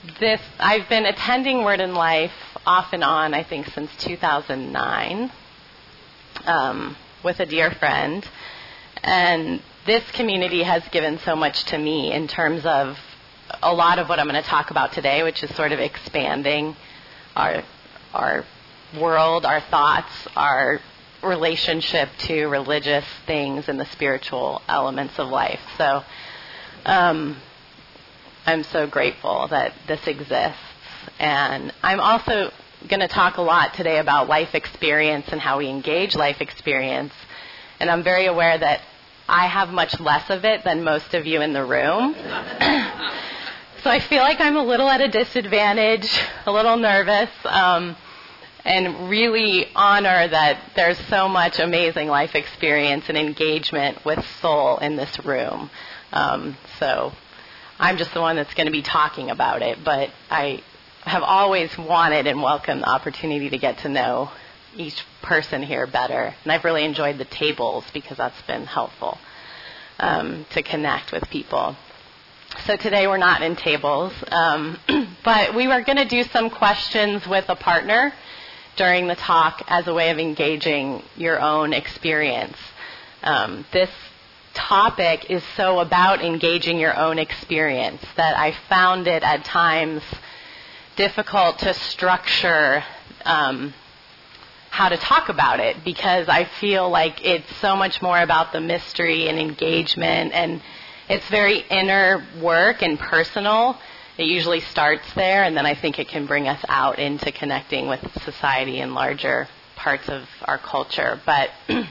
I've been attending Word and Life off and on, I think, since 2009 with a dear friend. And this community has given so much to me in terms of a lot of what I'm going to talk about today, which is sort of expanding our world, our thoughts, our relationship to religious things and the spiritual elements of life. So I'm so grateful that this exists. And I'm also going to talk a lot today about life experience and how we engage life experience. And I'm very aware that I have much less of it than most of you in the room. So I feel like I'm a little at a disadvantage, a little nervous, and really honor that there's so much amazing life experience and engagement with soul in this room. So I'm just the one that's going to be talking about it, but I have always wanted and welcomed the opportunity to get to know each person here better. And I've really enjoyed the tables because that's been helpful to connect with people. So today we're not in tables, but we were going to do some questions with a partner during the talk as a way of engaging your own experience. This topic is so about engaging your own experience that I found it at times difficult to structure how to talk about it, because I feel like it's so much more about the mystery and engagement, and it's very inner work and personal. It usually starts there, and then I think it can bring us out into connecting with society and larger parts of our culture. But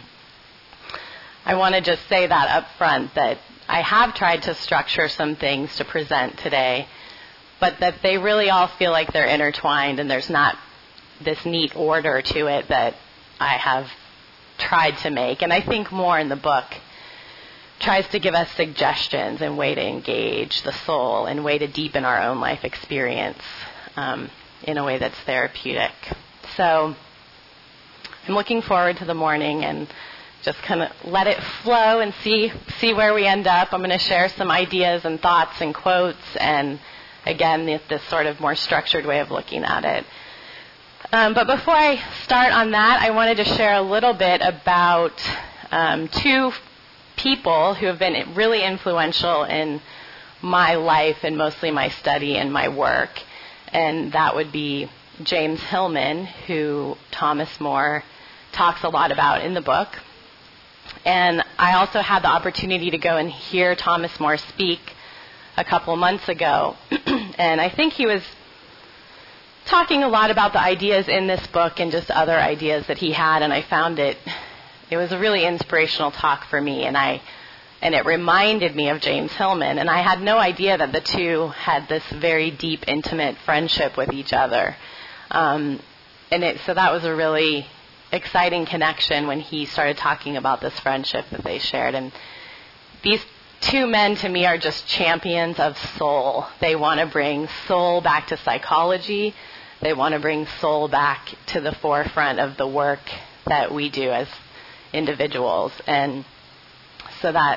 I want to just say that up front, that I have tried to structure some things to present today, but that they really all feel like they're intertwined, and there's not this neat order to it that I have tried to make. And I think more in the book tries to give us suggestions and way to engage the soul and way to deepen our own life experience in a way that's therapeutic. So I'm looking forward to the morning and just kind of let it flow and see where we end up. I'm going to share some ideas and thoughts and quotes, and again, this sort of more structured way of looking at it. But before I start on that, I wanted to share a little bit about two people who have been really influential in my life and mostly my study and my work. And that would be James Hillman, who Thomas More talks a lot about in the book. And I also had the opportunity to go and hear Thomas More speak a couple months ago. And I think he was talking a lot about the ideas in this book and just other ideas that he had, and I found it was a really inspirational talk for me, and it reminded me of James Hillman, and I had no idea that the two had this very deep, intimate friendship with each other. So that was a really exciting connection when he started talking about this friendship that they shared. And these two men, to me, are just champions of soul. They want to bring soul back to psychology. They want to bring soul back to the forefront of the work that we do as individuals. And so that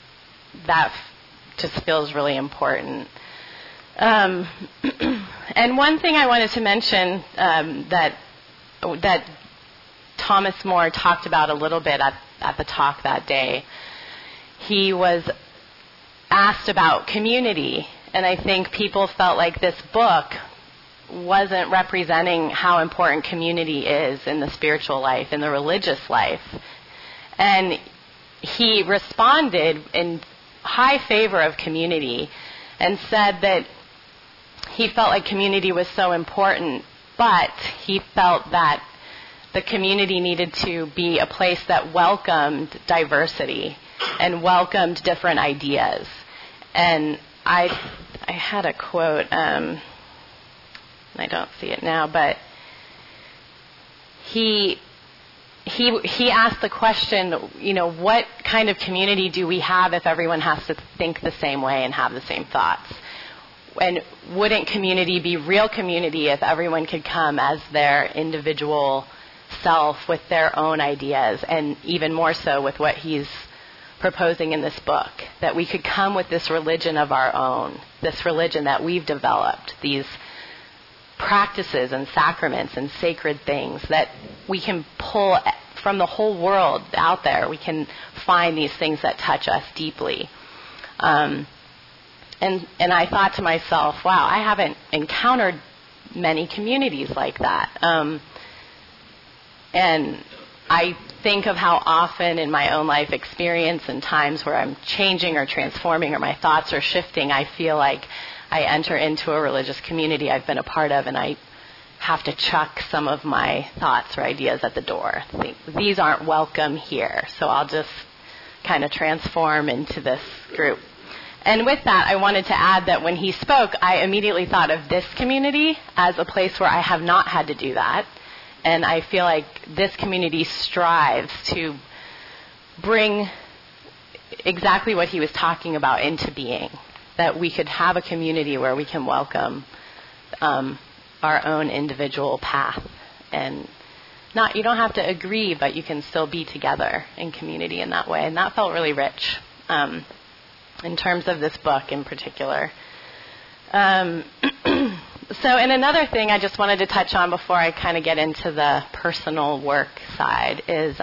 just feels really important. And one thing I wanted to mention that Thomas More talked about a little bit at the talk that day, he was asked about community, and I think people felt like this book wasn't representing how important community is in the spiritual life, in the religious life. And he responded in high favor of community and said that he felt like community was so important, but he felt that the community needed to be a place that welcomed diversity and welcomed different ideas. And I had a quote, I don't see it now, but he asked the question, what kind of community do we have if everyone has to think the same way and have the same thoughts? And wouldn't community be real community if everyone could come as their individual self with their own ideas, and even more so with what he's proposing in this book, that we could come with this religion of our own, this religion that we've developed, these practices and sacraments and sacred things that we can pull from the whole world out there. We can find these things that touch us deeply. And I thought to myself, wow, I haven't encountered many communities like that. And I think of how often in my own life experience and times where I'm changing or transforming or my thoughts are shifting, I feel like I enter into a religious community I've been a part of and I have to chuck some of my thoughts or ideas at the door. These aren't welcome here, so I'll just kind of transform into this group. And with that, I wanted to add that when he spoke, I immediately thought of this community as a place where I have not had to do that. And I feel like this community strives to bring exactly what he was talking about into being, that we could have a community where we can welcome our own individual path. And you don't have to agree, but you can still be together in community in that way. And that felt really rich in terms of this book in particular. So, and another thing I just wanted to touch on before I kind of get into the personal work side is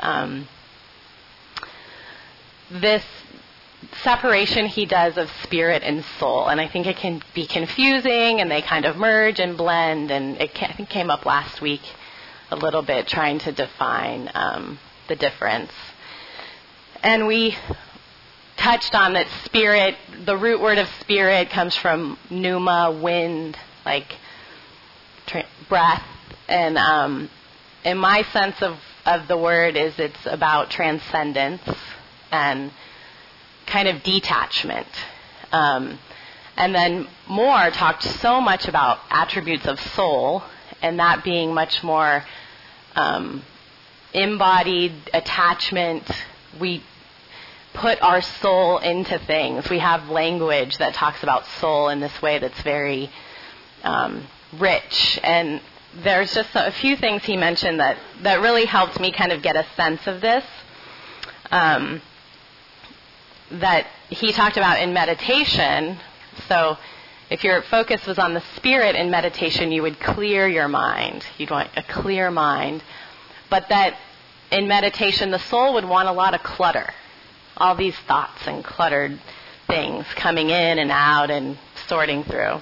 this separation he does of spirit and soul. And I think it can be confusing, and they kind of merge and blend, and I think came up last week a little bit, trying to define the difference. And we touched on that spirit, the root word of spirit comes from pneuma, wind, like breath. And my sense of the word is it's about transcendence and kind of detachment. And then Moore talked so much about attributes of soul, and that being much more embodied attachment. We put our soul into things. We have language that talks about soul in this way that's very rich. And there's just a few things he mentioned that really helped me kind of get a sense of this. That he talked about in meditation. So if your focus was on the spirit in meditation, you would clear your mind. You'd want a clear mind. But that in meditation, the soul would want a lot of clutter. All these thoughts and cluttered things coming in and out and sorting through.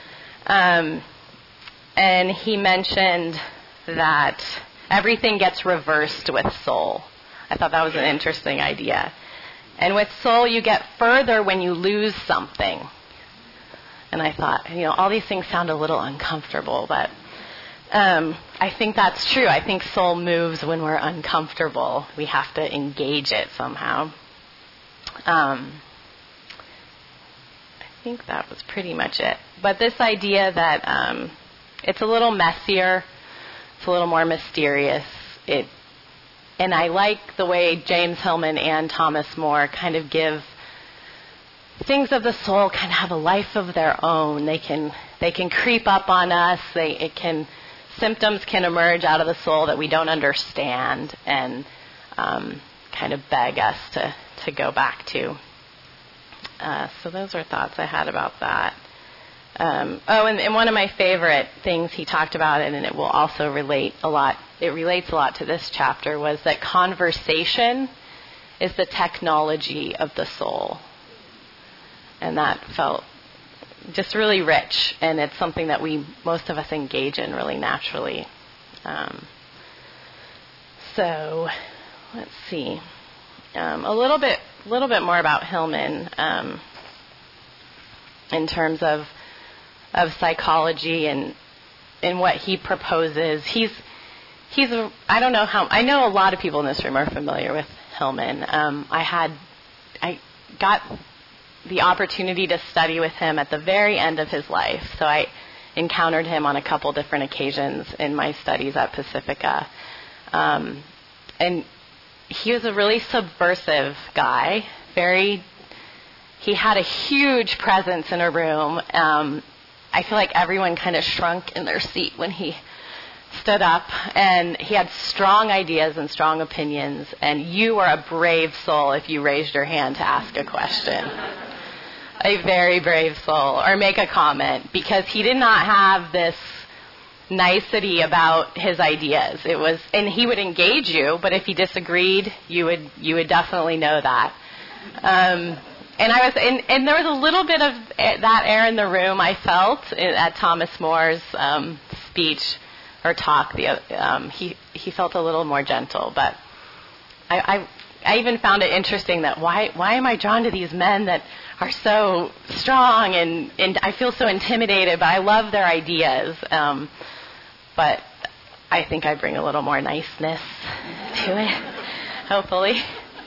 And he mentioned that everything gets reversed with soul. I thought that was an interesting idea. And with soul, you get further when you lose something. And I thought, all these things sound a little uncomfortable, but I think that's true. I think soul moves when we're uncomfortable. We have to engage it somehow. I think that was pretty much it. But this idea that it's a little messier, it's a little more mysterious. And I like the way James Hillman and Thomas Moore kind of give things of the soul kind of have a life of their own. They can creep up on us. Symptoms can emerge out of the soul that we don't understand, and kind of beg us to go back to. So those are thoughts I had about that. And one of my favorite things he talked about, and it will also relate a lot, it relates a lot to this chapter, was that conversation is the technology of the soul. And that felt just really rich, and it's something that most of us engage in really naturally. So let's see. A little bit more about Hillman in terms of psychology and what he proposes. I don't know I know a lot of people in this room are familiar with Hillman. I got the opportunity to study with him at the very end of his life, so I encountered him on a couple different occasions in my studies at Pacifica. And he was a really subversive guy. He had a huge presence in a room. I feel like everyone kind of shrunk in their seat when he stood up, and he had strong ideas and strong opinions, and you were a brave soul if you raised your hand to ask a question. A very brave soul, or make a comment, because he did not have this nicety about his ideas. It was, and he would engage you, but if he disagreed, you would definitely know that. And there was a little bit of that air in the room, I felt, at Thomas More's speech or talk. He felt a little more gentle, but I even found it interesting that why am I drawn to these men that are so strong, and I feel so intimidated, but I love their ideas. But I think I bring a little more niceness to it, hopefully.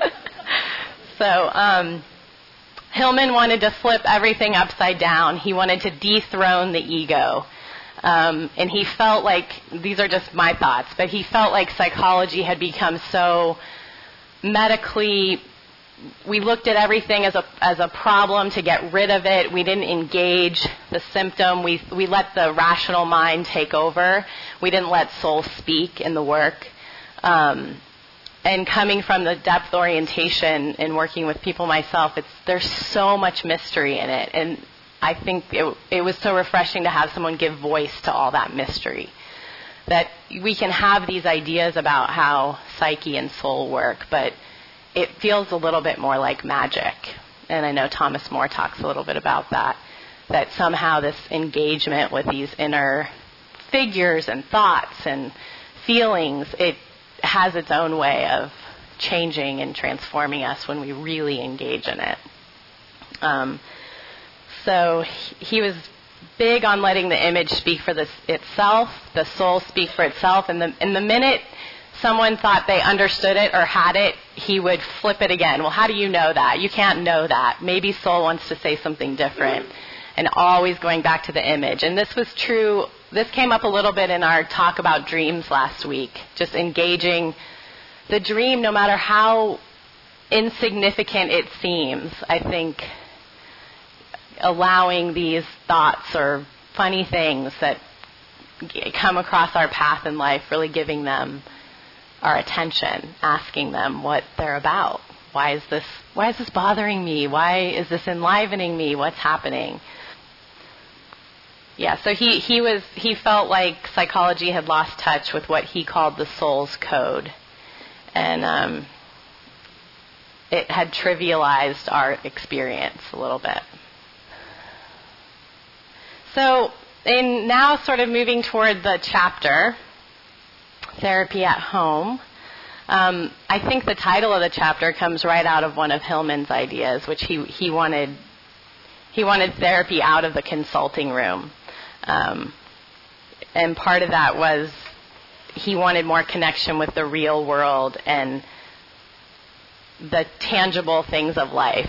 So Hillman wanted to flip everything upside down. He wanted to dethrone the ego. And he felt like, these are just my thoughts, but he felt like psychology had become so medically, we looked at everything as a problem to get rid of it. We didn't engage the symptom. We let the rational mind take over. We didn't let soul speak in the work. And coming from the depth orientation and working with people myself, there's so much mystery in it. And I think it was so refreshing to have someone give voice to all that mystery. That we can have these ideas about how psyche and soul work, but it feels a little bit more like magic. And I know Thomas More talks a little bit about that. That somehow this engagement with these inner figures and thoughts and feelings, it has its own way of changing and transforming us when we really engage in it. So he was big on letting the image speak for itself, the soul speak for itself, and the minute someone thought they understood it or had it, he would flip it again. Well, how do you know that? You can't know that. Maybe soul wants to say something different. And always going back to the image. And this was true. This came up a little bit in our talk about dreams last week. Just engaging the dream, no matter how insignificant it seems. I think allowing these thoughts or funny things that come across our path in life, really giving them our attention, asking them what they're about. Why is this bothering me? Why is this enlivening me? What's happening? Yeah, so he felt like psychology had lost touch with what he called the soul's code. And it had trivialized our experience a little bit. So in now sort of moving toward the chapter, Therapy at Home, I think the title of the chapter comes right out of one of Hillman's ideas, which he wanted therapy out of the consulting room. And part of that was he wanted more connection with the real world and the tangible things of life.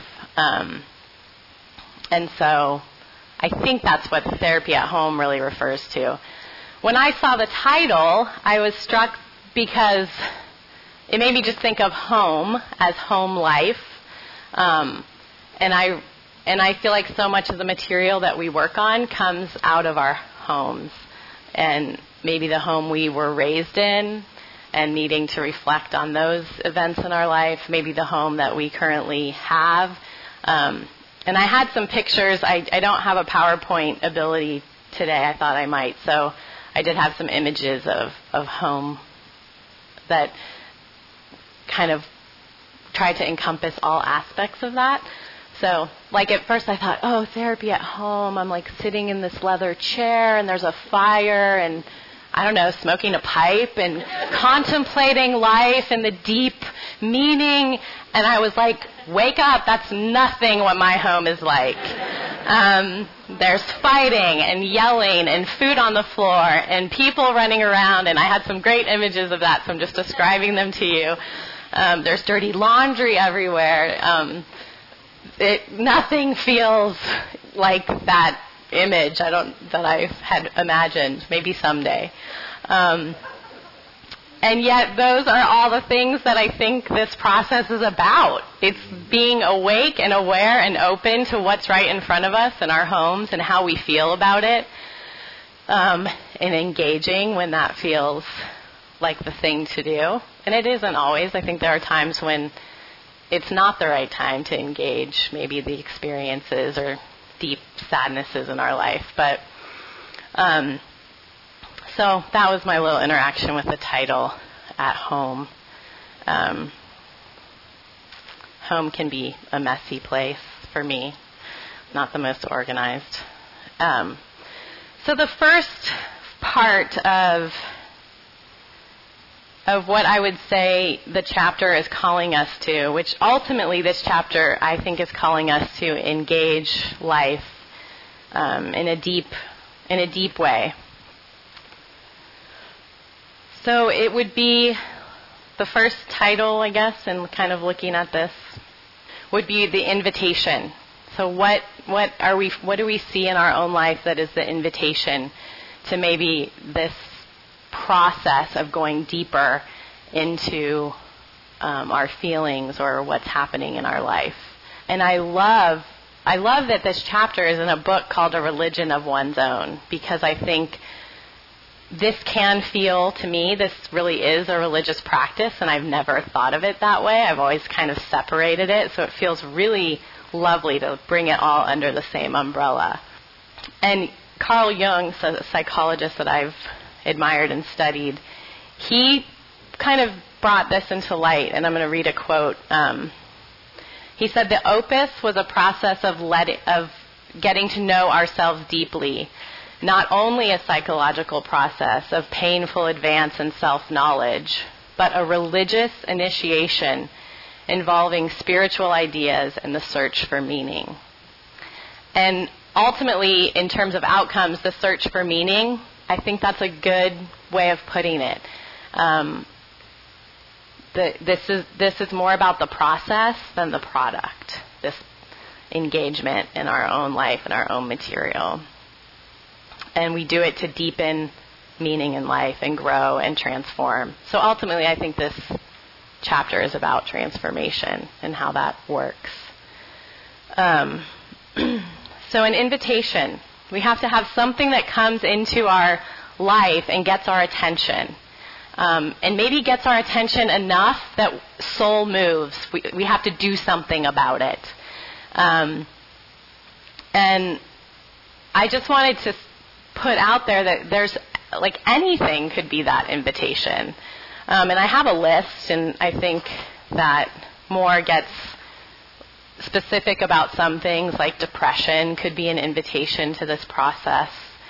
And so I think that's what Therapy at Home really refers to. When I saw the title, I was struck because it made me just think of home as home life. And I feel like so much of the material that we work on comes out of our homes. And maybe the home we were raised in and needing to reflect on those events in our life, maybe the home that we currently have. And I had some pictures. I don't have a PowerPoint ability today. I thought I might. So I did have some images of home that kind of tried to encompass all aspects of that. So, like at first I thought, oh, therapy at home. I'm like sitting in this leather chair and there's a fire and, I don't know, smoking a pipe and contemplating life and the deep meaning. And I was like, wake up, that's nothing what my home is like. There's fighting and yelling and food on the floor and people running around. And I had some great images of that, so I'm just describing them to you. There's dirty laundry everywhere. Nothing feels like that image that I had imagined, maybe someday. And yet those are all the things that I think this process is about. It's being awake and aware and open to what's right in front of us in our homes and how we feel about it. in engaging when that feels like the thing to do. And it isn't always. I think there are times when it's not the right time to engage maybe the experiences or deep sadnesses in our life. But so that was my little interaction with the title, At Home. Home can be a messy place for me, not the most organized. So the first part of what I would say the chapter is calling us to, which ultimately this chapter I think is calling us to engage life in a deep way. So it would be the first title, I guess, and kind of looking at this, would be the invitation. So what do we see in our own life that is the invitation to maybe this process of going deeper into our feelings or what's happening in our life? And I love that this chapter is in a book called A Religion of One's Own, because I think this can feel, to me, this really is a religious practice, and I've never thought of it that way. I've always kind of separated it, so it feels really lovely to bring it all under the same umbrella. And Carl Jung, a psychologist that I've admired and studied, he kind of brought this into light, and I'm going to read a quote. He said, "The opus was a process of getting to know ourselves deeply, not only a psychological process of painful advance in self-knowledge, but a religious initiation involving spiritual ideas and the search for meaning." And ultimately, in terms of outcomes, the search for meaning, I think that's a good way of putting it. This is more about the process than the product, this engagement in our own life and our own material. And we do it to deepen meaning in life and grow and transform. So ultimately, I think this chapter is about transformation and how that works. So an invitation. We have to have something that comes into our life and gets our attention. And maybe gets our attention enough that soul moves. We have to do something about it. And I just wanted to put out there that there's, like, anything could be that invitation. And I have a list, and I think that more gets specific about some things, like depression could be an invitation to this process,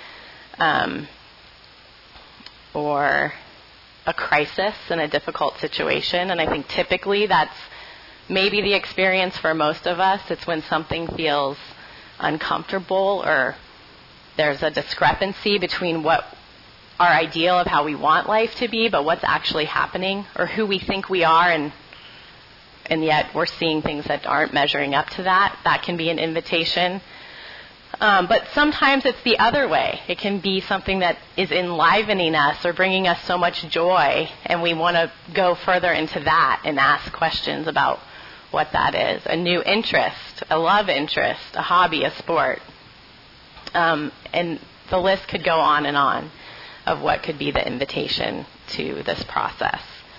or a crisis in a difficult situation. And I think typically that's maybe the experience for most of us. It's when something feels uncomfortable, or there's a discrepancy between what our ideal of how we want life to be, but what's actually happening, or who we think we are, and yet we're seeing things that aren't measuring up to that. That can be an invitation. But sometimes it's the other way. It can be something that is enlivening us or bringing us so much joy, and we want to go further into that and ask questions about what that is. A new interest, a love interest, a hobby, a sport. And the list could go on of what could be the invitation to this process.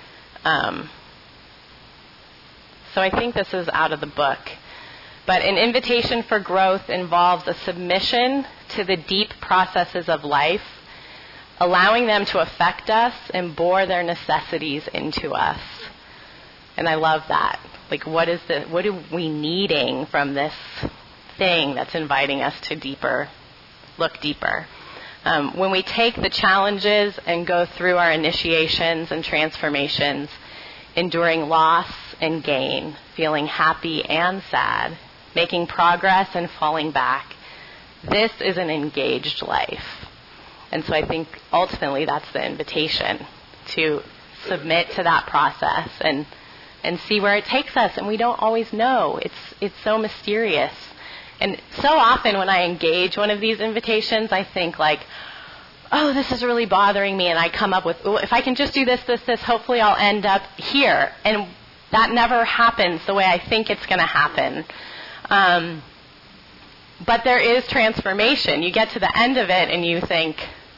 So I think this is out of the book. But an invitation for growth involves a submission to the deep processes of life, allowing them to affect us and bore their necessities into us. And I love that. Like, what are we needing from this thing that's inviting us to look deeper? When we take the challenges and go through our initiations and transformations, enduring loss and gain, feeling happy and sad, making progress and falling back, this is an engaged life. And so I think ultimately that's the invitation, to submit to that process and see where it takes us. And we don't always know. It's so mysterious. And so often when I engage one of these invitations, I think like, oh, this is really bothering me, and I come up with, if I can just do this, hopefully I'll end up here. And that never happens the way I think it's going to happen. But there is transformation. You get to the end of it and you think,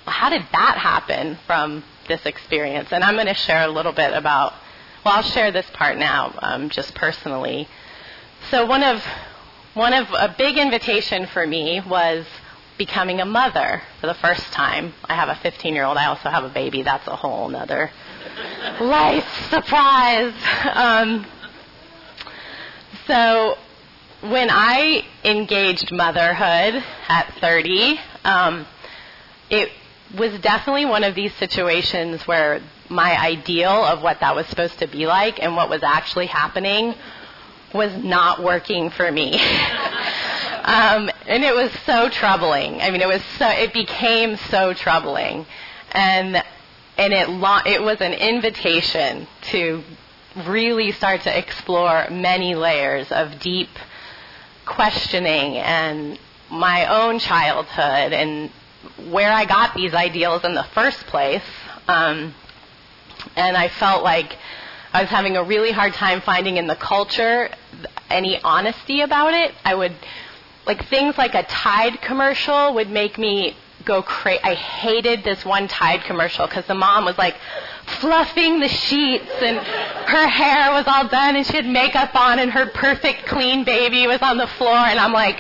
how did that happen from this experience? And I'm going to share a little bit about, I'll share this part now, just personally. So one of a big invitation for me was becoming a mother for the first time. I have a 15-year-old. I also have a baby. That's a whole nother life surprise. So when I engaged motherhood at 30, it was definitely one of these situations where my ideal of what that was supposed to be like and what was actually happening was not working for me. And it was so troubling. I mean, it became so troubling. And it was an invitation to really start to explore many layers of deep questioning and my own childhood and where I got these ideals in the first place. And I felt like I was having a really hard time finding in the culture any honesty about it. Things like a Tide commercial would make me go crazy. I hated this one Tide commercial because the mom was like fluffing the sheets and her hair was all done and she had makeup on and her perfect clean baby was on the floor, and I'm like,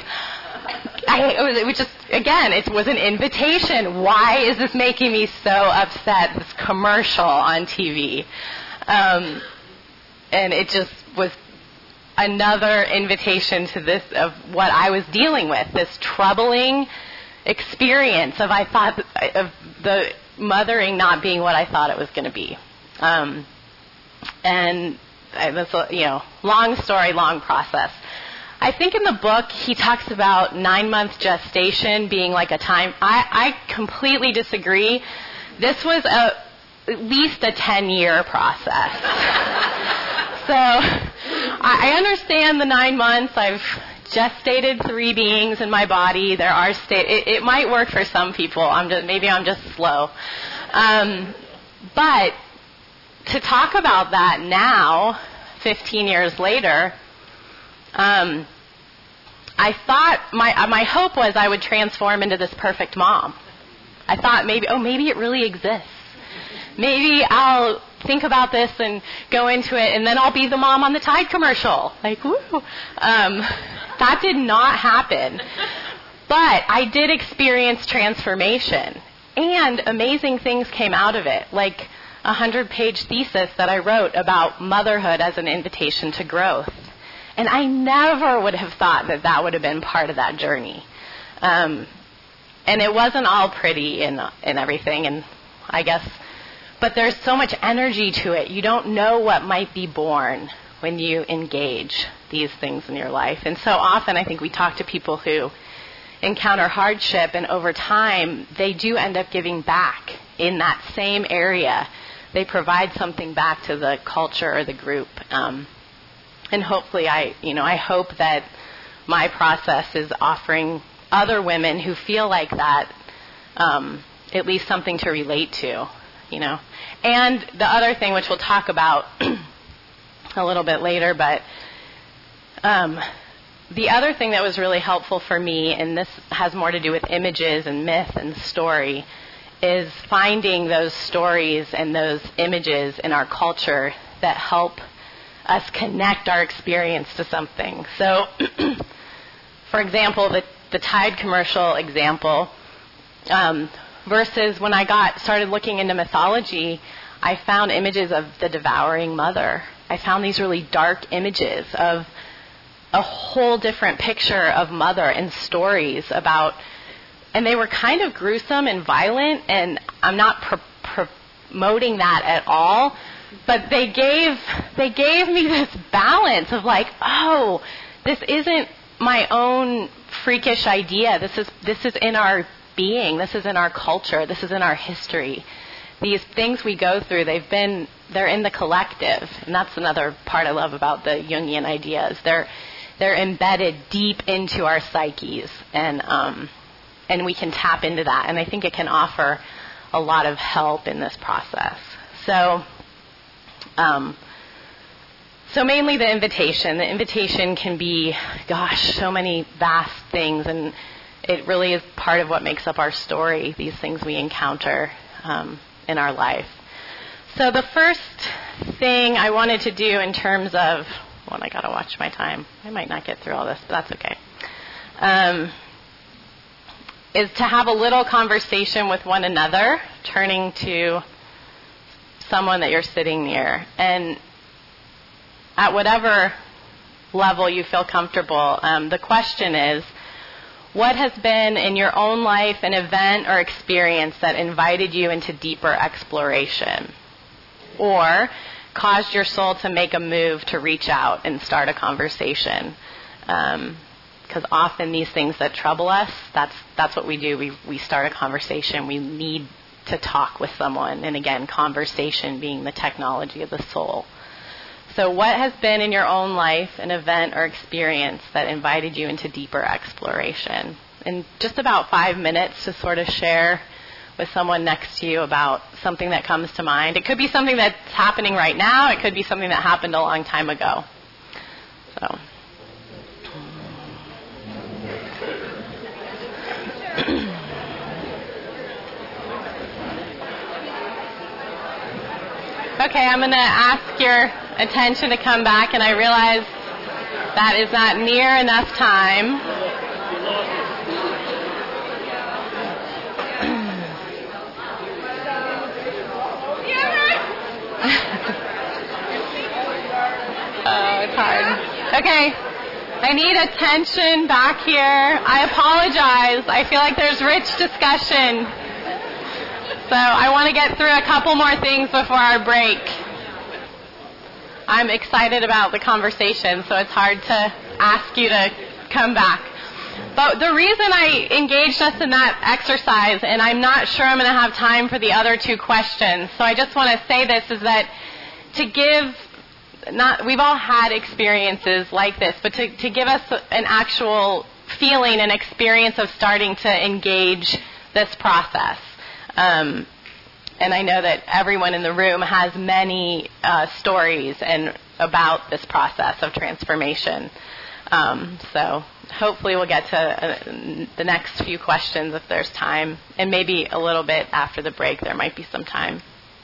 it was an invitation. Why is this making me so upset, this commercial on TV? And it just was another invitation to this, of what I was dealing with, this troubling experience of the mothering not being what I thought it was going to be. And that's long story, long process. I think in the book he talks about 9-month gestation being like a time. I completely disagree. This was at least a 10-year process. So I understand the 9 months. I've gestated 3 beings in my body. There are it might work for some people. Maybe I'm just slow. But to talk about that now, 15 years later, I thought my hope was I would transform into this perfect mom. I thought maybe it really exists. Maybe I'll think about this and go into it, and then I'll be the mom on the Tide commercial. Like, woo. That did not happen. But I did experience transformation, and amazing things came out of it, like a 100-page thesis that I wrote about motherhood as an invitation to growth. And I never would have thought that would have been part of that journey. And it wasn't all pretty and everything, and I guess, but there's so much energy to it. You don't know what might be born when you engage these things in your life. And so often I think we talk to people who encounter hardship, and over time they do end up giving back in that same area. They provide something back to the culture or the group. And hopefully I hope that my process is offering other women who feel like that at least something to relate to, And the other thing, which we'll talk about a little bit later, but the other thing that was really helpful for me, and this has more to do with images and myth and story, is finding those stories and those images in our culture that help us connect our experience to something. So, for example, the Tide commercial example, versus when I started looking into mythology, I found images of the devouring mother. I found these really dark images of a whole different picture of mother and stories about, and they were kind of gruesome and violent, and I'm not promoting that at all, but they gave me this balance of like, oh, this isn't my own freakish idea. This is in our being. This is in our culture. This is in our history. These things we go through, they're in the collective, and that's another part I love about the Jungian ideas. They're embedded deep into our psyches, and we can tap into that. And I think it can offer a lot of help in this process. So mainly the invitation. The invitation can be, so many vast things, and it really is part of what makes up our story, these things we encounter in our life. So the first thing I wanted to do in terms of, well, I got to watch my time. I might not get through all this, but that's okay. Is to have a little conversation with one another, turning to someone that you're sitting near. And at whatever level you feel comfortable, the question is, what has been in your own life an event or experience that invited you into deeper exploration? Or caused your soul to make a move to reach out and start a conversation? Because often these things that trouble us, that's what we do. We start a conversation. We need to talk with someone. And again, conversation being the technology of the soul. So what has been in your own life an event or experience that invited you into deeper exploration? And just about 5 minutes to sort of share with someone next to you about something that comes to mind. It could be something that's happening right now. It could be something that happened a long time ago. So. Okay, I'm going to ask your attention to come back, and I realize that is not near enough time. Oh, it's hard. Okay, I need attention back here. I apologize. I feel like there's rich discussion. So I want to get through a couple more things before our break. I'm excited about the conversation, so it's hard to ask you to come back. But the reason I engaged us in that exercise, and I'm not sure I'm going to have time for the other two questions, so I just want to say this, is that to give, we've all had experiences like this, but to give us an actual feeling and experience of starting to engage this process. And I know that everyone in the room has many stories about this process of transformation. So hopefully we'll get to the next few questions if there's time, and maybe a little bit after the break there might be some time.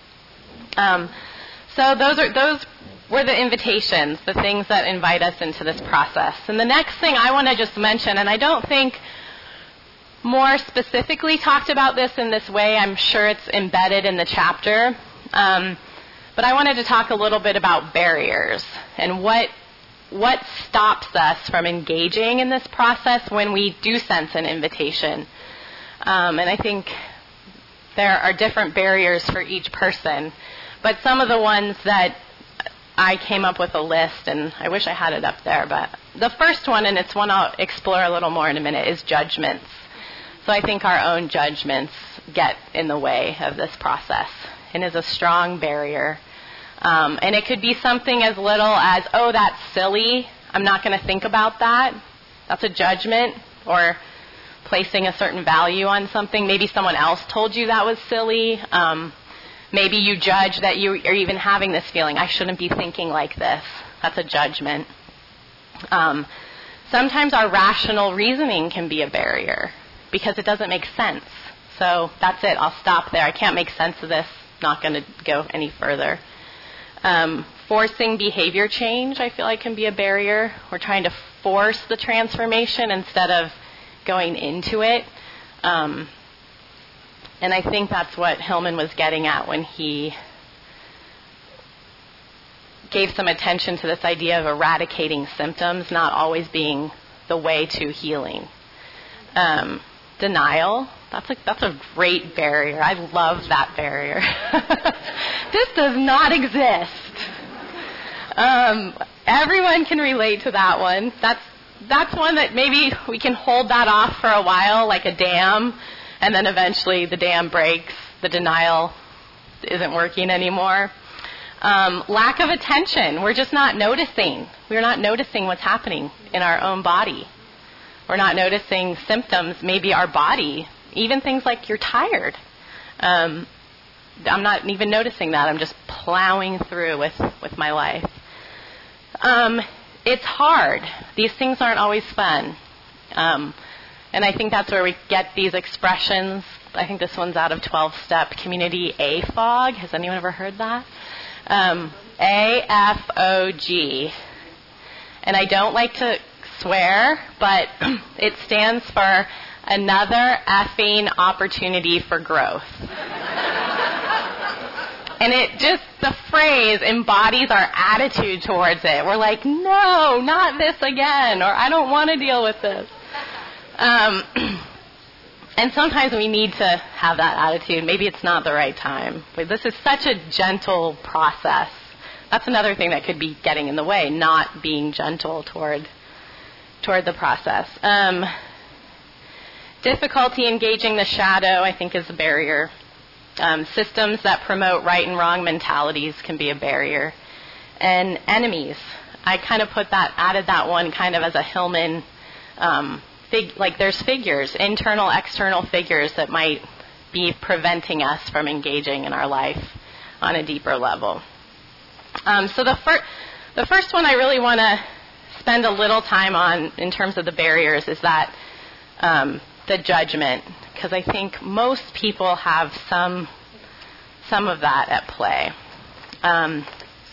So those were the invitations, the things that invite us into this process. And the next thing I want to just mention, and I don't think more specifically talked about this in this way. I'm sure it's embedded in the chapter. But I wanted to talk a little bit about barriers and what stops us from engaging in this process when we do sense an invitation. And I think there are different barriers for each person. But some of the ones that I came up with a list, and I wish I had it up there, but the first one, and it's one I'll explore a little more in a minute, is judgments. So I think our own judgments get in the way of this process and is a strong barrier. And it could be something as little as, oh, that's silly. I'm not going to think about that. That's a judgment, or placing a certain value on something. Maybe someone else told you that was silly. Maybe you judge that you are even having this feeling, I shouldn't be thinking like this. That's a judgment. Sometimes our rational reasoning can be a barrier, because it doesn't make sense. So that's it. I'll stop there. I can't make sense of this. Not going to go any further. Forcing behavior change, I feel like, can be a barrier. We're trying to force the transformation instead of going into it. And I think that's what Hillman was getting at when he gave some attention to this idea of eradicating symptoms not always being the way to healing. Denial, that's a great barrier. I love that barrier. This does not exist. Everyone can relate to that one. That's one that maybe we can hold that off for a while, like a dam, and then eventually the dam breaks. The denial isn't working anymore. Lack of attention. We're just not noticing. We're not noticing what's happening in our own body. We're not noticing symptoms, maybe our body, even things like you're tired. I'm not even noticing that. I'm just plowing through with my life. It's hard. These things aren't always fun. And I think that's where we get these expressions. I think this one's out of 12-step community AFOG. Has anyone ever heard that? AFOG. And I don't like to swear, but it stands for another effing opportunity for growth. And the phrase embodies our attitude towards it. We're like, no, not this again, or I don't want to deal with this. And sometimes we need to have that attitude. Maybe it's not the right time. But this is such a gentle process. That's another thing that could be getting in the way, not being gentle toward the process. Difficulty engaging the shadow, I think, is a barrier. Systems that promote right and wrong mentalities can be a barrier. And enemies. I kind of added that one kind of as a Hillman, like there's figures, internal, external figures that might be preventing us from engaging in our life on a deeper level. So the first one I really want to spend a little time on in terms of the barriers is that the judgment, because I think most people have some of that at play. And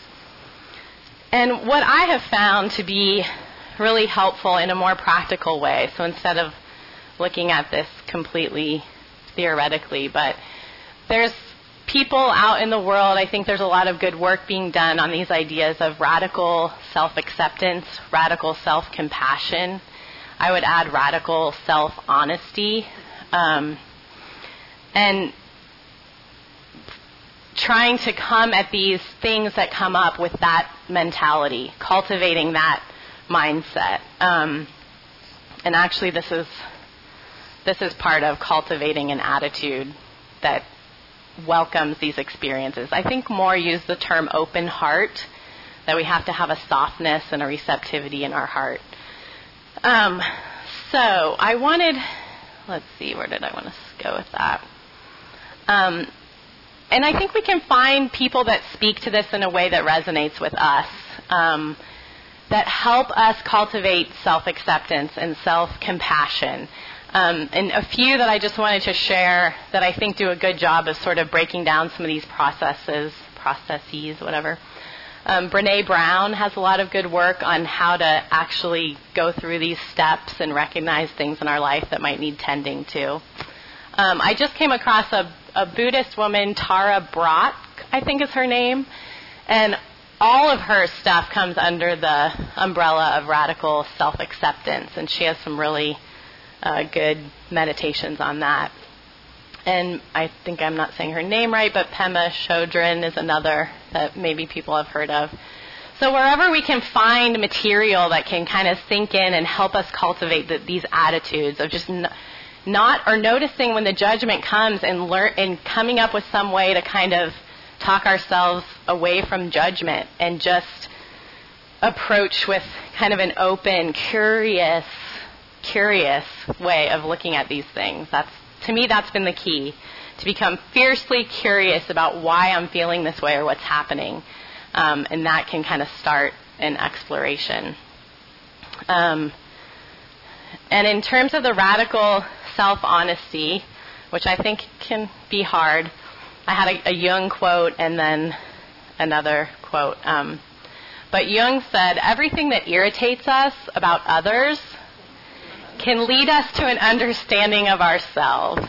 what I have found to be really helpful in a more practical way, so instead of looking at this completely theoretically, but there's people out in the world, I think there's a lot of good work being done on these ideas of radical self-acceptance, radical self-compassion. I would add radical self-honesty, and trying to come at these things that come up with that mentality, cultivating that mindset. And actually this is part of cultivating an attitude that welcomes these experiences. I think more use the term open heart, that we have to have a softness and a receptivity in our heart. So I wanted, let's see, where did I want to go with that? And I think we can find people that speak to this in a way that resonates with us, that help us cultivate self-acceptance and self-compassion. And a few that I just wanted to share that I think do a good job of sort of breaking down some of these processes, whatever. Brene Brown has a lot of good work on how to actually go through these steps and recognize things in our life that might need tending to. I just came across a Buddhist woman, Tara Brach, I think is her name, and all of her stuff comes under the umbrella of radical self-acceptance, and she has some really good meditations on that. And I think I'm not saying her name right, but Pema Chodron is another that maybe people have heard of. So wherever we can find material that can kind of sink in and help us cultivate these attitudes of just noticing when the judgment comes and coming up with some way to kind of talk ourselves away from judgment and just approach with kind of an open, curious way of looking at these things. To me, that's been the key, to become fiercely curious about why I'm feeling this way or what's happening. And that can kind of start an exploration. And in terms of the radical self-honesty, which I think can be hard, I had a Jung quote and then another quote. But Jung said, everything that irritates us about others can lead us to an understanding of ourselves.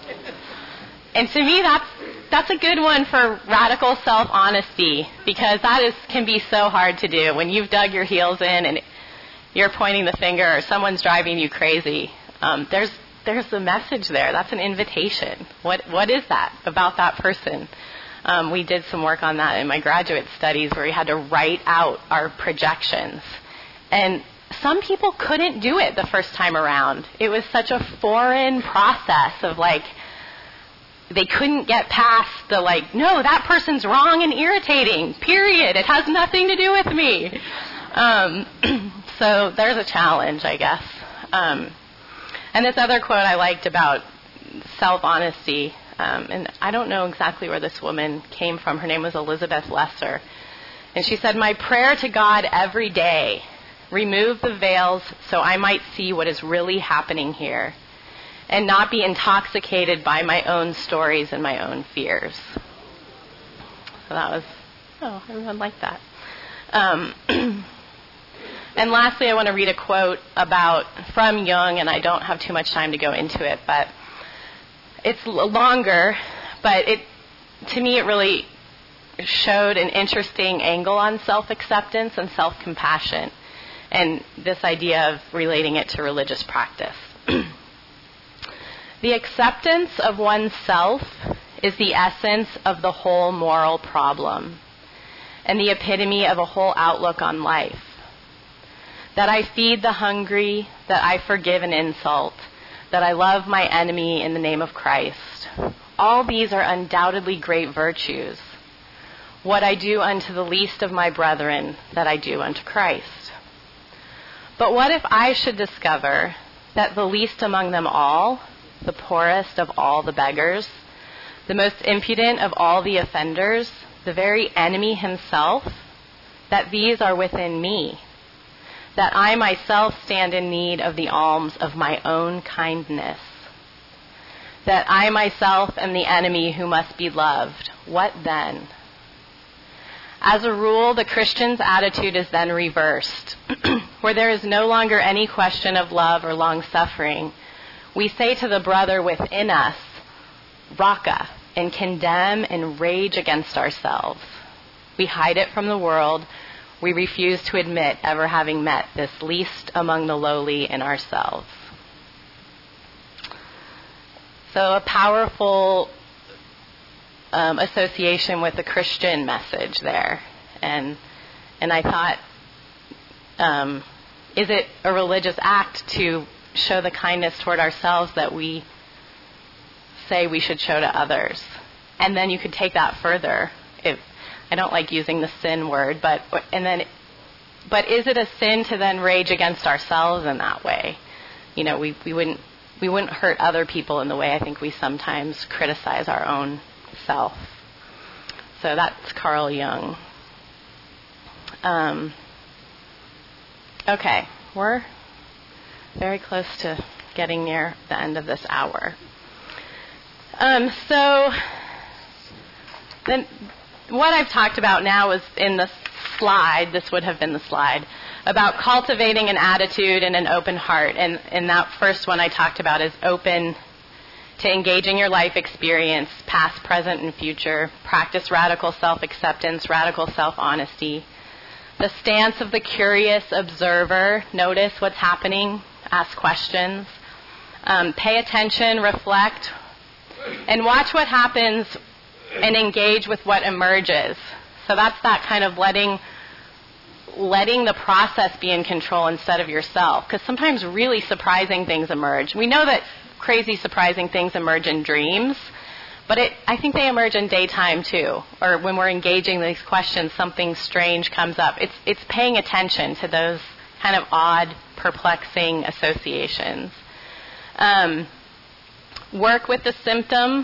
And to me, that's a good one for radical self-honesty, because that can be so hard to do when you've dug your heels in and you're pointing the finger or someone's driving you crazy. There's the message there. That's an invitation. What is that about that person? We did some work on that in my graduate studies where we had to write out our projections. And some people couldn't do it the first time around. It was such a foreign process of they couldn't get past the no, that person's wrong and irritating, period. It has nothing to do with me. So there's a challenge, I guess. And this other quote I liked about self-honesty, and I don't know exactly where this woman came from. Her name was Elizabeth Lesser. And she said, "My prayer to God every day, remove the veils so I might see what is really happening here. and not be intoxicated by my own stories and my own fears. So that was, everyone liked that. And lastly, I want to read a quote from Jung, and I don't have too much time to go into it, but it's longer, but to me it really showed an interesting angle on self-acceptance and self-compassion, and this idea of relating it to religious practice. The acceptance of oneself is the essence of the whole moral problem, and the epitome of a whole outlook on life. That I feed the hungry, that I forgive an insult, that I love my enemy in the name of Christ. All these are undoubtedly great virtues. What I do unto the least of my brethren, that I do unto Christ. But what if I should discover that the least among them all, the poorest of all the beggars, the most impudent of all the offenders, the very enemy himself, that these are within me, that I myself stand in need of the alms of my own kindness, that I myself am the enemy who must be loved, what then? As a rule, the Christian's attitude is then reversed, where there is no longer any question of love or long-suffering. We say to the brother within us, Raka, and condemn and rage against ourselves. We hide it from the world. We refuse to admit ever having met this least among the lowly in ourselves. So a powerful association with the Christian message there. And I thought, is it a religious act to show the kindness toward ourselves that we say we should show to others? And then you could take that further. I don't like using the sin word, but is it a sin to then rage against ourselves in that way? You know, we wouldn't hurt other people in the way I think we sometimes criticize our own self. So that's Carl Jung. Okay, we're very close to getting near the end of this hour. So then what I've talked about now is in the slide, this would have been the slide, about cultivating an attitude and an open heart. And that first one I talked about is open to engaging your life experience, past, present, and future. Practice radical self-acceptance, radical self-honesty. The stance of the curious observer. Notice what's happening. Ask questions. Pay attention, reflect, and watch what happens and engage with what emerges. So that's that kind of letting the process be in control instead of yourself. Because sometimes really surprising things emerge. We know that crazy surprising things emerge in dreams, but I think they emerge in daytime too. Or when we're engaging these questions, something strange comes up. It's paying attention to those kind of odd, perplexing associations. Work with the symptom.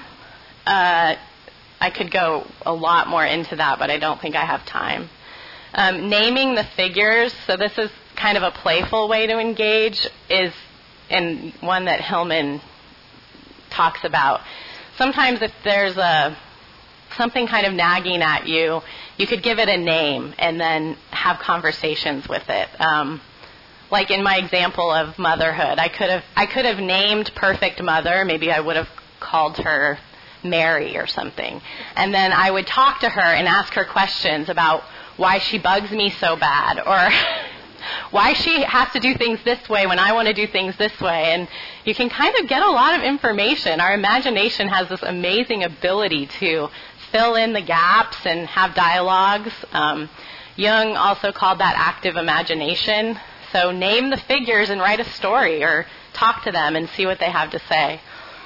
I could go a lot more into that, but I don't think I have time. Naming the figures, so this is kind of a playful way to engage, and one that Hillman talks about. Sometimes if there's something kind of nagging at you, you could give it a name and then have conversations with it. Like in my example of motherhood, I could have named Perfect Mother. Maybe I would have called her Mary or something. And then I would talk to her and ask her questions about why she bugs me so bad, or why she has to do things this way when I want to do things this way. And you can kind of get a lot of information. Our imagination has this amazing ability to fill in the gaps and have dialogues. Jung also called that active imagination. So name the figures and write a story or talk to them and see what they have to say.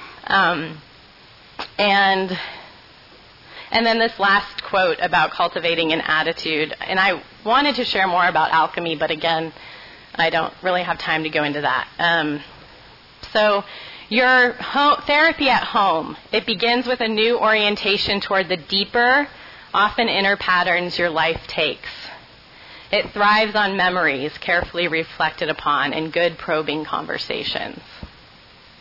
And then this last quote about cultivating an attitude. And I wanted to share more about alchemy, but again, I don't really have time to go into that. So your therapy at home, it begins with a new orientation toward the deeper, often inner patterns your life takes. It thrives on memories carefully reflected upon and good probing conversations.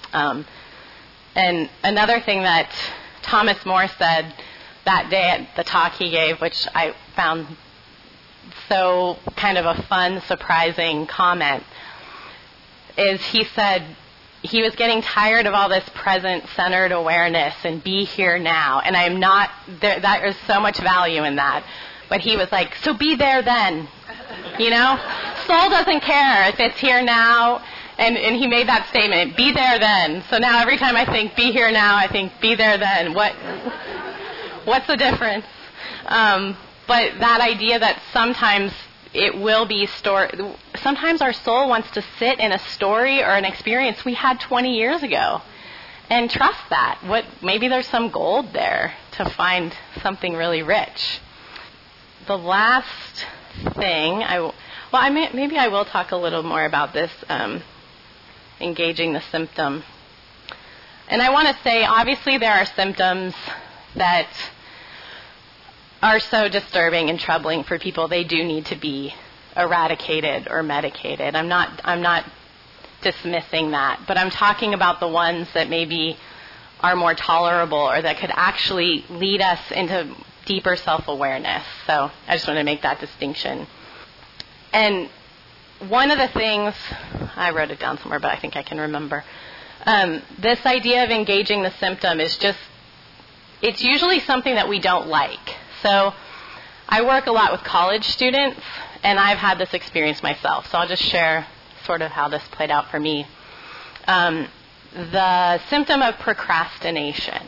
And another thing that Thomas More said that day at the talk he gave, which I found so kind of a fun, surprising comment, is he said he was getting tired of all this present-centered awareness and be here now. And I'm not, there is so much value in that. But he was like, so be there then. You know? Soul doesn't care if it's here now. And he made that statement, be there then. So now every time I think be here now, I think be there then. What's the difference? But that idea that sometimes it will be sometimes our soul wants to sit in a story or an experience we had 20 years ago. And trust that. Maybe there's some gold there to find something really rich. The last thing, maybe I will talk a little more about this, engaging the symptom. And I want to say, obviously there are symptoms that are so disturbing and troubling for people, they do need to be eradicated or medicated. I'm not dismissing that, but I'm talking about the ones that maybe are more tolerable or that could actually lead us into deeper self-awareness. So I just want to make that distinction. And one of the things, I wrote it down somewhere, but I think I can remember. This idea of engaging the symptom is it's usually something that we don't like. So I work a lot with college students, and I've had this experience myself. So I'll just share sort of how this played out for me. The symptom of procrastination.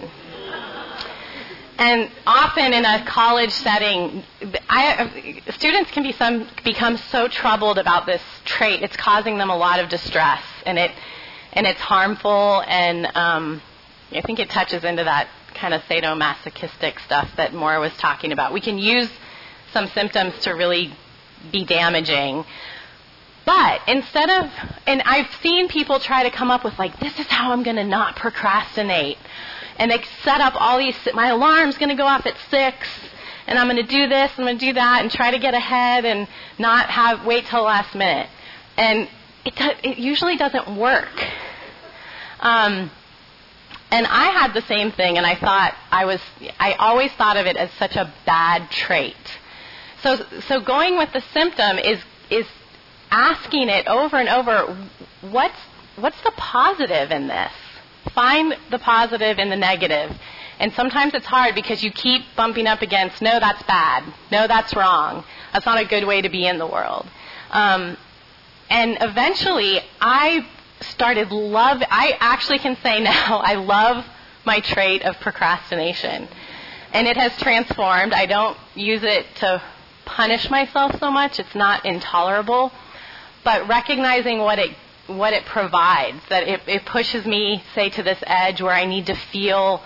And often in a college setting, students can become so troubled about this trait. It's causing them a lot of distress, and it's harmful. And I think it touches into that kind of sadomasochistic stuff that Moore was talking about. We can use some symptoms to really be damaging. But and I've seen people try to come up with this is how I'm going to not procrastinate. And they set up all these, my alarm's going to go off at 6, and I'm going to do this, I'm going to do that, and try to get ahead and not wait till the last minute. And it usually doesn't work. And I had the same thing, and I always thought of it as such a bad trait. So going with the symptom is asking it over and over, what's the positive in this? Find the positive in the negative. And sometimes it's hard because you keep bumping up against, no, that's bad. No, that's wrong. That's not a good way to be in the world. And eventually I actually can say now I love my trait of procrastination. And it has transformed. I don't use it to punish myself so much. It's not intolerable. But recognizing what it provides, that it pushes me, say, to this edge where I need to feel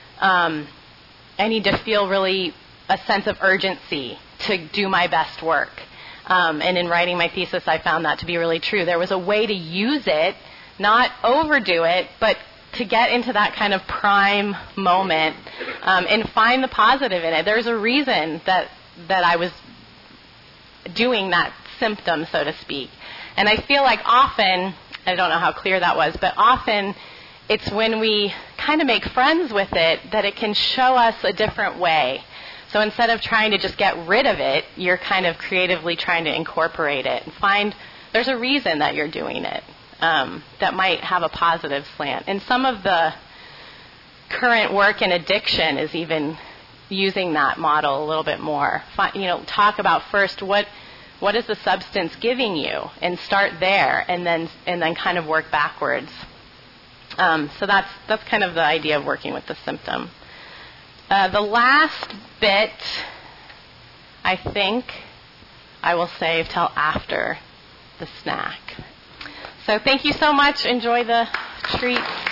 really a sense of urgency to do my best work. And in writing my thesis, I found that to be really true. There was a way to use it, not overdo it, but to get into that kind of prime moment and find the positive in it. There's a reason that I was doing that symptom, so to speak. And I feel like often, I don't know how clear that was, but often it's when we kind of make friends with it that it can show us a different way. So instead of trying to just get rid of it, you're kind of creatively trying to incorporate it and find there's a reason that you're doing it that might have a positive slant. And some of the current work in addiction is even using that model a little bit more. Talk about first what is the substance giving you, and start there, and then kind of work backwards. So that's kind of the idea of working with the symptom. The last bit, I think, I will save till after the snack. So thank you so much. Enjoy the treat.